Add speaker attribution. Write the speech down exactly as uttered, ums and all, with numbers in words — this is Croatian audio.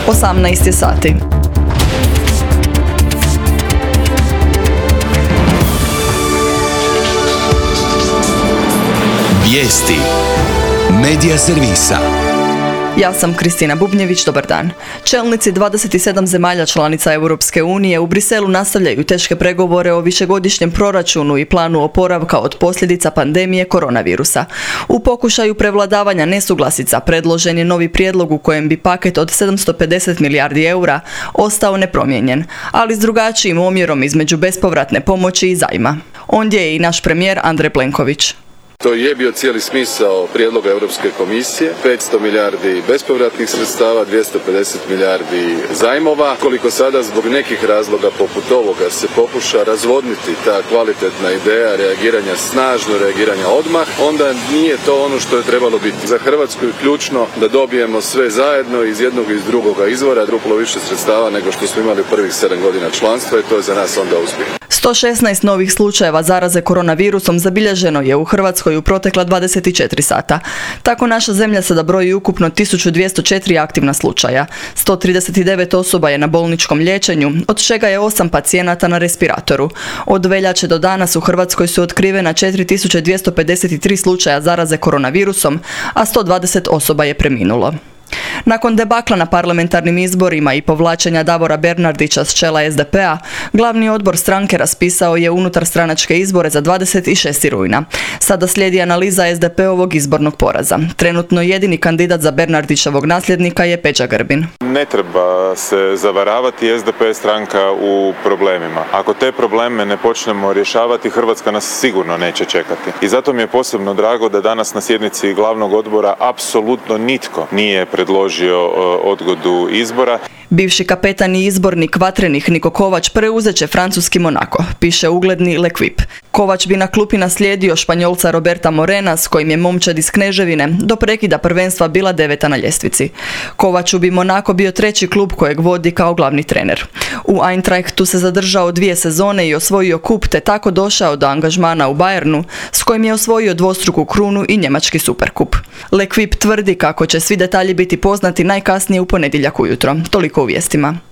Speaker 1: osamnaest je sati.
Speaker 2: Vijesti Medija servisa.
Speaker 1: Ja sam Kristina Bubnjević, dobar dan. Čelnici dvadeset sedam zemalja članica Europske unije u Briselu nastavljaju teške pregovore o višegodišnjem proračunu i planu oporavka od posljedica pandemije koronavirusa. U pokušaju prevladavanja nesuglasica predložen je novi prijedlog u kojem bi paket od sedamsto pedeset milijardi eura ostao nepromijenjen, ali s drugačijim omjerom između bespovratne pomoći i zajma. Ondje je i naš premijer Andrej Plenković.
Speaker 3: To je bio cijeli smisao prijedloga Europske komisije, petsto milijardi bespovratnih sredstava, dvjesto pedeset milijardi zajmova. Koliko sada zbog nekih razloga poput ovoga se pokuša razvodniti ta kvalitetna ideja reagiranja, snažno reagiranja odmah, onda nije to ono što je trebalo biti. Za Hrvatsku je ključno da dobijemo sve zajedno iz jednog i iz drugoga izvora, duplo više sredstava nego što smo imali prvih sedam godina članstva i to je za nas onda uspjeh.
Speaker 1: sto šesnaest novih slučajeva zaraze koronavirusom zabilježeno je u Hrvatskoj u protekla dvadeset četiri sata. Tako naša zemlja sada broji ukupno tisuću dvjesto četiri aktivna slučaja. sto trideset devet osoba je na bolničkom liječenju, od čega je osam pacijenata na respiratoru. Od veljače do danas u Hrvatskoj su otkrivena četiri tisuće dvjesto pedeset tri slučaja zaraze koronavirusom, a sto dvadeset osoba je preminulo. Nakon debakla na parlamentarnim izborima i povlačenja Davora Bernardića s čela es de pea, glavni odbor stranke raspisao je unutarstranačke izbore za dvadeset šestog rujna. Sada slijedi analiza es de peovog izbornog poraza. Trenutno jedini kandidat za Bernardićevog nasljednika je Peđa Grbin.
Speaker 4: Ne treba se zavaravati, es de pe je stranka u problemima. Ako te probleme ne počnemo rješavati, Hrvatska nas sigurno neće čekati. I zato mi je posebno drago da danas na sjednici glavnog odbora apsolutno nitko nije predložio odgodu izbora.
Speaker 1: Bivši kapetan i izbornik vatrenih Niko Kovač preuzet će francuski Monako, piše ugledni L'Equipe. Kovač bi na klupi naslijedio Španjolca Roberta Morena, s kojim je momčad iz Kneževine do prekida prvenstva bila deveta na ljestvici. Kovaču bi Monako bio treći klub kojeg vodi kao glavni trener. U Eintrachtu se zadržao dvije sezone i osvojio kup, te tako došao do angažmana u Bayernu, s kojim je osvojio dvostruku krunu i njemački superkup. L'Equipe tvrdi kako će svi detalji biti poznati najkasnije u ponedjeljak ujutro. Toliko u vijestima.